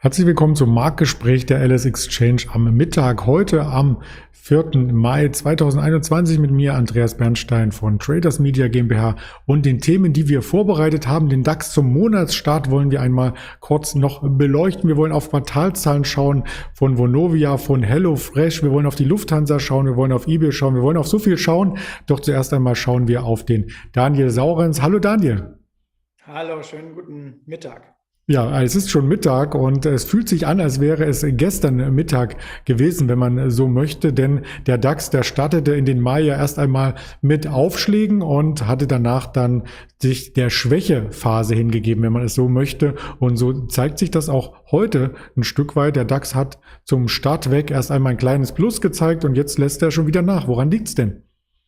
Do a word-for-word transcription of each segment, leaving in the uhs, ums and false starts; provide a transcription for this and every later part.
Herzlich willkommen zum Marktgespräch der L S Exchange am Mittag. Heute am vierten Mai zweitausendeinundzwanzig mit mir, Andreas Bernstein von Traders Media GmbH, und den Themen, die wir vorbereitet haben. Den DAX zum Monatsstart wollen wir einmal kurz noch beleuchten. Wir wollen auf Quartalszahlen schauen von Vonovia, von HelloFresh. Wir wollen auf die Lufthansa schauen. Wir wollen auf eBay schauen. Wir wollen auf so viel schauen. Doch zuerst einmal schauen wir auf den Daniel Saurens. Hallo Daniel. Hallo, schönen guten Mittag. Ja, es ist schon Mittag und es fühlt sich an, als wäre es gestern Mittag gewesen, wenn man so möchte, denn der DAX, der startete in den Mai ja erst einmal mit Aufschlägen und hatte danach dann sich der Schwächephase hingegeben, wenn man es so möchte, und so zeigt sich das auch heute ein Stück weit. Der DAX hat zum Start weg erst einmal ein kleines Plus gezeigt und jetzt lässt er schon wieder nach. Woran liegt's denn?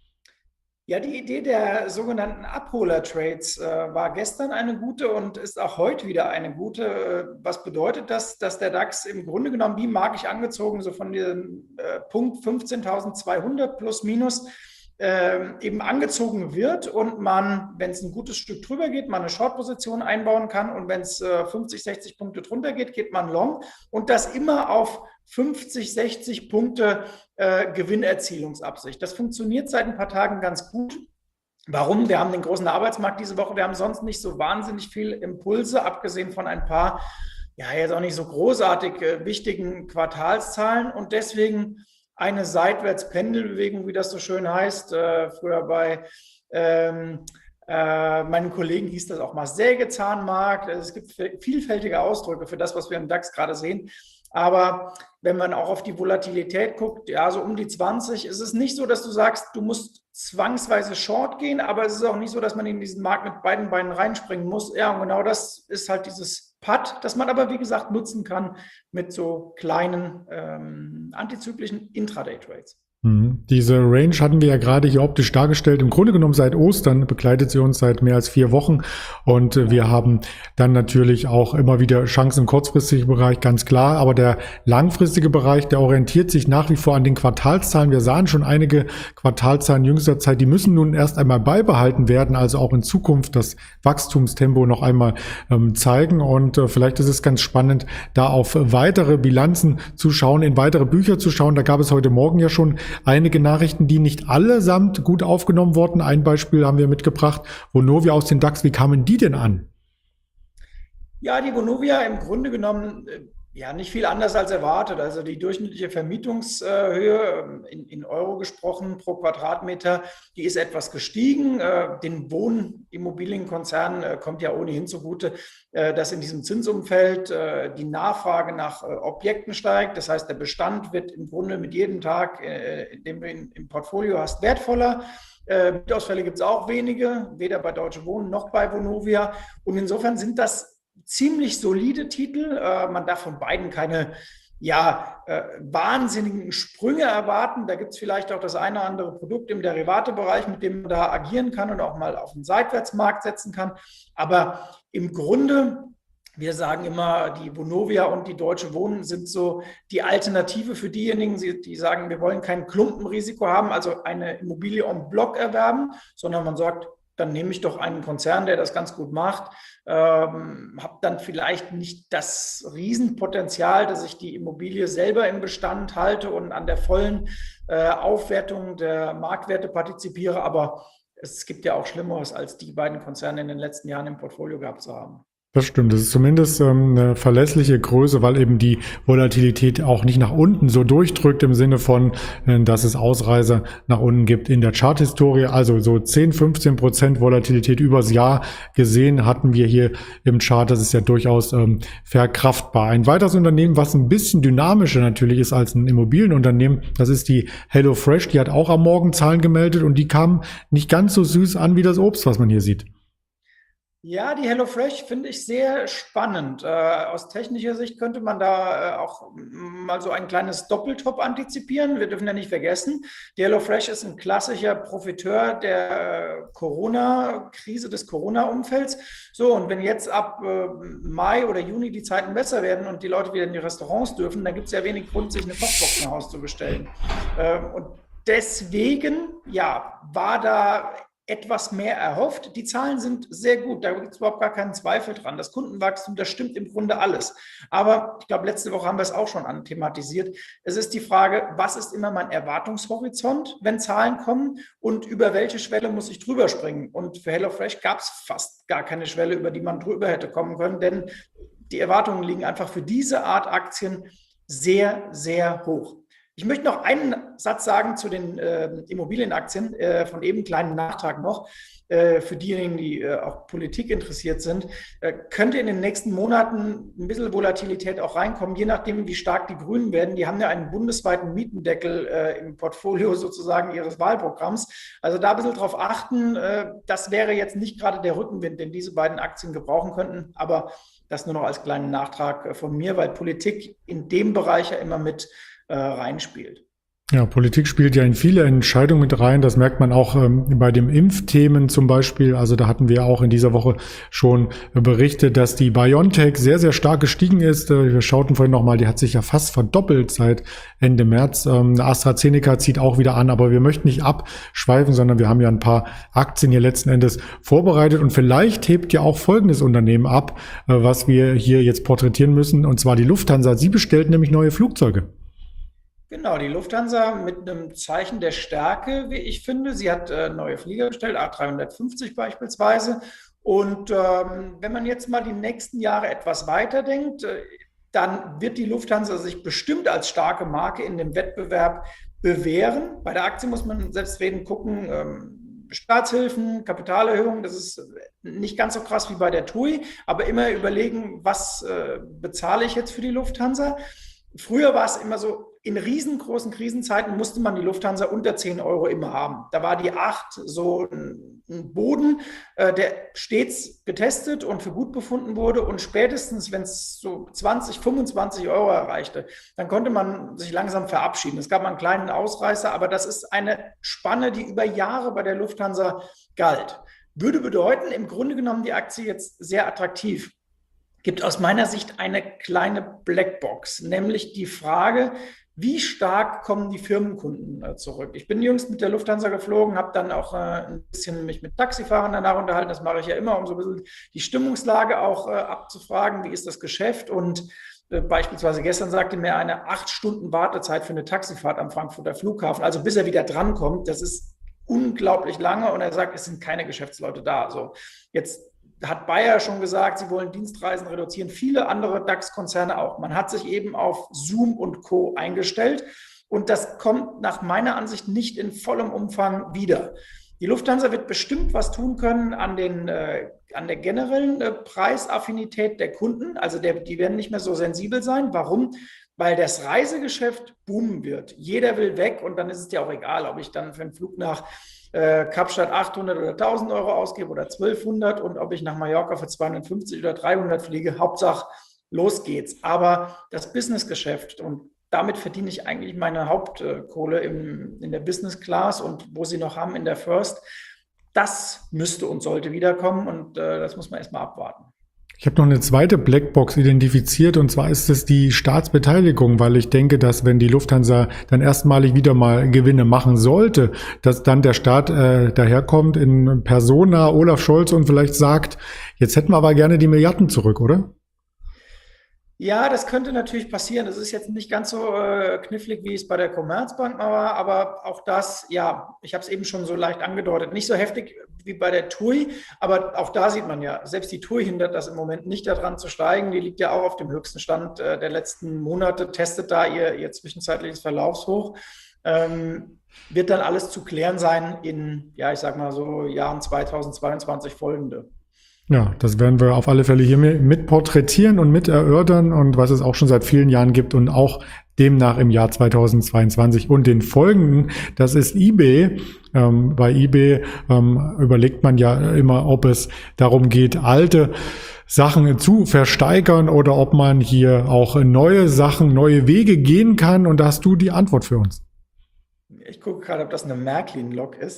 Ja, die Idee der sogenannten Abholer-Trades äh, war gestern eine gute und ist auch heute wieder eine gute. Äh, was bedeutet das? Dass der DAX im Grunde genommen wie magisch angezogen, so von diesem äh, Punkt fünfzehntausendzweihundert plus minus, äh, eben angezogen wird und man, wenn es ein gutes Stück drüber geht, man eine Short-Position einbauen kann, und wenn es äh, fünfzig, sechzig Punkte drunter geht, geht man Long, und das immer auf fünfzig, sechzig Punkte äh, Gewinnerzielungsabsicht. Das funktioniert seit ein paar Tagen ganz gut. Warum? Wir haben den großen Arbeitsmarkt diese Woche. Wir haben sonst nicht so wahnsinnig viel Impulse, abgesehen von ein paar, ja, jetzt auch nicht so großartig äh, wichtigen Quartalszahlen, und deswegen eine Seitwärtspendelbewegung, wie das so schön heißt. Äh, früher bei ähm, äh, meinen Kollegen hieß das auch mal Sägezahnmarkt. Es gibt vielfältige Ausdrücke für das, was wir im DAX gerade sehen. Aber wenn man auch auf die Volatilität guckt, ja, so um die zwanzig, ist es nicht so, dass du sagst, du musst zwangsweise Short gehen, aber es ist auch nicht so, dass man in diesen Markt mit beiden Beinen reinspringen muss. Ja, und genau das ist halt dieses Putt, das man aber, wie gesagt, nutzen kann mit so kleinen ähm, antizyklischen Intraday-Trades. Diese Range hatten wir ja gerade hier optisch dargestellt. Im Grunde genommen seit Ostern begleitet sie uns seit mehr als vier Wochen. Und wir haben dann natürlich auch immer wieder Chancen im kurzfristigen Bereich, ganz klar. Aber der langfristige Bereich, der orientiert sich nach wie vor an den Quartalszahlen. Wir sahen schon einige Quartalzahlen in jüngster Zeit. Die müssen nun erst einmal beibehalten werden, also auch in Zukunft das Wachstumstempo noch einmal ähm, zeigen. Und äh, vielleicht ist es ganz spannend, da auf weitere Bilanzen zu schauen, in weitere Bücher zu schauen. Da gab es heute Morgen ja schon einige Nachrichten, die nicht allesamt gut aufgenommen wurden. Ein Beispiel haben wir mitgebracht. Vonovia aus dem DAX, wie kamen die denn an? Ja, die Vonovia im Grunde genommen ja nicht viel anders als erwartet. Also die durchschnittliche Vermietungshöhe in, in Euro gesprochen pro Quadratmeter, die ist etwas gestiegen. Den Wohnimmobilienkonzernen kommt ja ohnehin zugute, dass in diesem Zinsumfeld die Nachfrage nach Objekten steigt. Das heißt, der Bestand wird im Grunde mit jedem Tag, in dem du ihn im Portfolio hast, wertvoller. Mietausfälle gibt es auch wenige, weder bei Deutsche Wohnen noch bei Vonovia. Und insofern sind das ziemlich solide Titel. Äh, man darf von beiden keine ja, äh, wahnsinnigen Sprünge erwarten. Da gibt es vielleicht auch das eine oder andere Produkt im Derivatebereich, mit dem man da agieren kann und auch mal auf den Seitwärtsmarkt setzen kann. Aber im Grunde, wir sagen immer, die Vonovia und die Deutsche Wohnen sind so die Alternative für diejenigen, die sagen, wir wollen kein Klumpenrisiko haben, also eine Immobilie en bloc erwerben, sondern man sagt, dann nehme ich doch einen Konzern, der das ganz gut macht, ähm, habe dann vielleicht nicht das Riesenpotenzial, dass ich die Immobilie selber im Bestand halte und an der vollen äh, Aufwertung der Marktwerte partizipiere, aber es gibt ja auch Schlimmeres, als die beiden Konzerne in den letzten Jahren im Portfolio gehabt zu haben. Das stimmt, das ist zumindest ähm, eine verlässliche Größe, weil eben die Volatilität auch nicht nach unten so durchdrückt im Sinne von, äh, dass es Ausreißer nach unten gibt in der Charthistorie. Also so zehn, fünfzehn Prozent Volatilität übers Jahr gesehen hatten wir hier im Chart. Das ist ja durchaus ähm, verkraftbar. Ein weiteres Unternehmen, was ein bisschen dynamischer natürlich ist als ein Immobilienunternehmen, das ist die HelloFresh. Die hat auch am Morgen Zahlen gemeldet und die kamen nicht ganz so süß an wie das Obst, was man hier sieht. Ja, die HelloFresh finde ich sehr spannend. Äh, aus technischer Sicht könnte man da äh, auch mal so ein kleines Doppeltop antizipieren. Wir dürfen ja nicht vergessen, die HelloFresh ist ein klassischer Profiteur der Corona-Krise, des Corona-Umfelds. So, und wenn jetzt ab äh, Mai oder Juni die Zeiten besser werden und die Leute wieder in die Restaurants dürfen, dann gibt es ja wenig Grund, sich eine Kochbox nach Hause zu bestellen. Äh, und deswegen, ja, war da etwas mehr erhofft. Die Zahlen sind sehr gut, da gibt es überhaupt gar keinen Zweifel dran. Das Kundenwachstum, das stimmt im Grunde alles. Aber ich glaube, letzte Woche haben wir es auch schon anthematisiert. Es ist die Frage, was ist immer mein Erwartungshorizont, wenn Zahlen kommen und über welche Schwelle muss ich drüber springen? Und für HelloFresh gab es fast gar keine Schwelle, über die man drüber hätte kommen können, denn die Erwartungen liegen einfach für diese Art Aktien sehr, sehr hoch. Ich möchte noch einen Satz sagen zu den äh, Immobilienaktien, äh, von eben einen kleinen Nachtrag noch. Äh, für diejenigen, die äh, auch Politik interessiert sind, äh, könnte in den nächsten Monaten ein bisschen Volatilität auch reinkommen, je nachdem, wie stark die Grünen werden. Die haben ja einen bundesweiten Mietendeckel äh, im Portfolio sozusagen ihres Wahlprogramms. Also da ein bisschen drauf achten, äh, das wäre jetzt nicht gerade der Rückenwind, den diese beiden Aktien gebrauchen könnten, aber das nur noch als kleinen Nachtrag äh, von mir, weil Politik in dem Bereich ja immer mit äh, reinspielt. Ja, Politik spielt ja in viele Entscheidungen mit rein. Das merkt man auch ähm, bei den Impfthemen zum Beispiel. Also da hatten wir auch in dieser Woche schon berichtet, dass die BioNTech sehr, sehr stark gestiegen ist. Äh, wir schauten vorhin nochmal, die hat sich ja fast verdoppelt seit Ende März. Ähm, AstraZeneca zieht auch wieder an, aber wir möchten nicht abschweifen, sondern wir haben ja ein paar Aktien hier letzten Endes vorbereitet. Und vielleicht hebt ja auch folgendes Unternehmen ab, äh, was wir hier jetzt porträtieren müssen, und zwar die Lufthansa. Sie bestellt nämlich neue Flugzeuge. Genau, die Lufthansa mit einem Zeichen der Stärke, wie ich finde. Sie hat äh, neue Flieger bestellt, A drei fünfzig beispielsweise. Und ähm, wenn man jetzt mal die nächsten Jahre etwas weiterdenkt, äh, dann wird die Lufthansa sich bestimmt als starke Marke in dem Wettbewerb bewähren. Bei der Aktie muss man selbstredend gucken, ähm, Staatshilfen, Kapitalerhöhung, das ist nicht ganz so krass wie bei der T U I, aber immer überlegen, was äh, bezahle ich jetzt für die Lufthansa. Früher war es immer so, in riesengroßen Krisenzeiten musste man die Lufthansa unter zehn Euro immer haben. Da war die acht so ein, ein Boden, äh, der stets getestet und für gut befunden wurde. Und spätestens, wenn es so zwanzig, fünfundzwanzig Euro erreichte, dann konnte man sich langsam verabschieden. Es gab mal einen kleinen Ausreißer, aber das ist eine Spanne, die über Jahre bei der Lufthansa galt. Würde bedeuten, im Grunde genommen die Aktie jetzt sehr attraktiv. Gibt aus meiner Sicht eine kleine Blackbox, nämlich die Frage, wie stark kommen die Firmenkunden äh, zurück? Ich bin jüngst mit der Lufthansa geflogen, habe dann auch äh, ein bisschen mich mit Taxifahrern danach unterhalten. Das mache ich ja immer, um so ein bisschen die Stimmungslage auch äh, abzufragen. Wie ist das Geschäft? Und äh, beispielsweise gestern sagte mir eine acht Stunden Wartezeit für eine Taxifahrt am Frankfurter Flughafen, also bis er wieder drankommt. Das ist unglaublich lange. Und er sagt, es sind keine Geschäftsleute da. Also jetzt hat Bayer schon gesagt, sie wollen Dienstreisen reduzieren, viele andere DAX-Konzerne auch. Man hat sich eben auf Zoom und Co. eingestellt und das kommt nach meiner Ansicht nicht in vollem Umfang wieder. Die Lufthansa wird bestimmt was tun können an, den, äh, an der generellen äh, Preisaffinität der Kunden, also der, die werden nicht mehr so sensibel sein. Warum? Weil das Reisegeschäft boomen wird. Jeder will weg und dann ist es ja auch egal, ob ich dann für einen Flug nach Äh, Kapstadt achthundert oder tausend Euro ausgebe oder zwölfhundert und ob ich nach Mallorca für zweihundertfünfzig oder dreihundert fliege, Hauptsache los geht's. Aber das Businessgeschäft, und damit verdiene ich eigentlich meine Hauptkohle im, in der Business Class und wo sie noch haben in der First, das müsste und sollte wiederkommen und äh, das muss man erstmal abwarten. Ich habe noch eine zweite Blackbox identifiziert, und zwar ist es die Staatsbeteiligung, weil ich denke, dass wenn die Lufthansa dann erstmalig wieder mal Gewinne machen sollte, dass dann der Staat äh, daherkommt in Persona, Olaf Scholz, und vielleicht sagt, jetzt hätten wir aber gerne die Milliarden zurück, oder? Ja, das könnte natürlich passieren. Das ist jetzt nicht ganz so äh, knifflig, wie es bei der Commerzbank war, aber auch das, ja, ich habe es eben schon so leicht angedeutet, nicht so heftig wie bei der T U I, aber auch da sieht man ja, selbst die T U I hindert das im Moment nicht daran zu steigen. Die liegt ja auch auf dem höchsten Stand äh, der letzten Monate, testet da ihr, ihr zwischenzeitliches Verlaufshoch. Ähm, wird dann alles zu klären sein in, ja, ich sag mal so Jahren zweitausendzweiundzwanzig folgende. Ja, das werden wir auf alle Fälle hier mit porträtieren und mit erörtern, und was es auch schon seit vielen Jahren gibt und auch demnach im Jahr zweitausendzweiundzwanzig und den folgenden, das ist eBay. Ähm, bei eBay ähm, überlegt man ja immer, ob es darum geht, alte Sachen zu versteigern oder ob man hier auch neue Sachen, neue Wege gehen kann, und da hast du die Antwort für uns. Ich gucke gerade, ob das eine Märklin-Lok ist.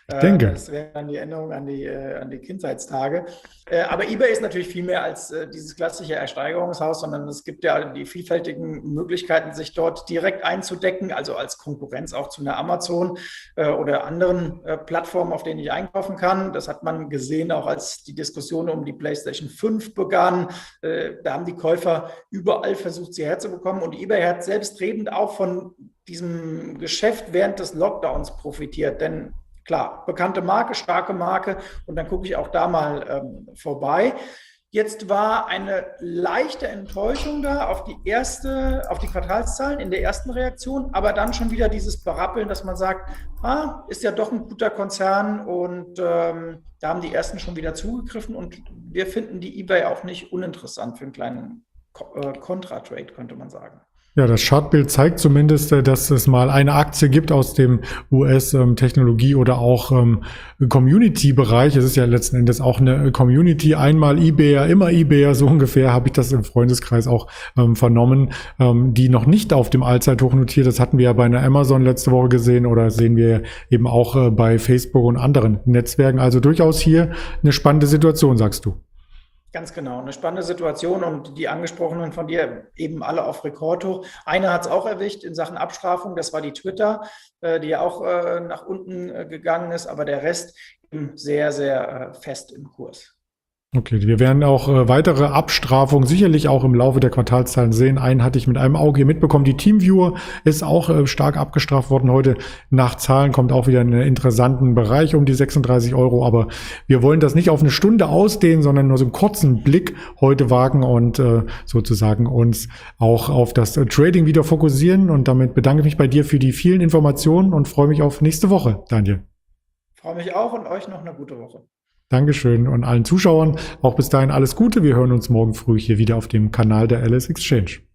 Ich denke. Das wäre dann die Erinnerung an die, an die Kindheitstage. Aber eBay ist natürlich viel mehr als dieses klassische Ersteigerungshaus, sondern es gibt ja die vielfältigen Möglichkeiten, sich dort direkt einzudecken, also als Konkurrenz auch zu einer Amazon oder anderen Plattformen, auf denen ich einkaufen kann. Das hat man gesehen, auch als die Diskussion um die PlayStation fünf begann. Da haben die Käufer überall versucht, sie herzubekommen. Und eBay hat selbstredend auch von diesem Geschäft während des Lockdowns profitiert. Denn klar, bekannte Marke, starke Marke. Und dann gucke ich auch da mal ähm, vorbei. Jetzt war eine leichte Enttäuschung da auf die erste, auf die Quartalszahlen in der ersten Reaktion, aber dann schon wieder dieses Berappeln, dass man sagt, ah, ist ja doch ein guter Konzern und ähm, da haben die ersten schon wieder zugegriffen und wir finden die eBay auch nicht uninteressant für einen kleinen äh, Contra-Trade, könnte man sagen. Ja, das Chartbild zeigt zumindest, dass es mal eine Aktie gibt aus dem U S-Technologie- oder auch ähm, Community-Bereich. Es ist ja letzten Endes auch eine Community. Einmal eBayer, immer eBayer, so ungefähr habe ich das im Freundeskreis auch ähm, vernommen, ähm, die noch nicht auf dem Allzeithoch notiert. Das hatten wir ja bei einer Amazon letzte Woche gesehen oder sehen wir eben auch äh, bei Facebook und anderen Netzwerken. Also durchaus hier eine spannende Situation, sagst du. Ganz genau, eine spannende Situation und die angesprochenen von dir eben alle auf Rekordhoch. Eine hat es auch erwischt in Sachen Abstrafung, das war die Twitter, die ja auch nach unten gegangen ist, aber der Rest eben sehr, sehr fest im Kurs. Okay, wir werden auch äh, weitere Abstrafungen sicherlich auch im Laufe der Quartalszahlen sehen. Einen hatte ich mit einem Auge hier mitbekommen. Die Teamviewer ist auch äh, stark abgestraft worden. Heute nach Zahlen kommt auch wieder in einen interessanten Bereich um die sechsunddreißig Euro. Aber wir wollen das nicht auf eine Stunde ausdehnen, sondern nur so einen kurzen Blick heute wagen und äh, sozusagen uns auch auf das äh, Trading wieder fokussieren. Und damit bedanke ich mich bei dir für die vielen Informationen und freue mich auf nächste Woche, Daniel. Freue mich auch und euch noch eine gute Woche. Dankeschön und allen Zuschauern auch bis dahin alles Gute. Wir hören uns morgen früh hier wieder auf dem Kanal der Alice Exchange.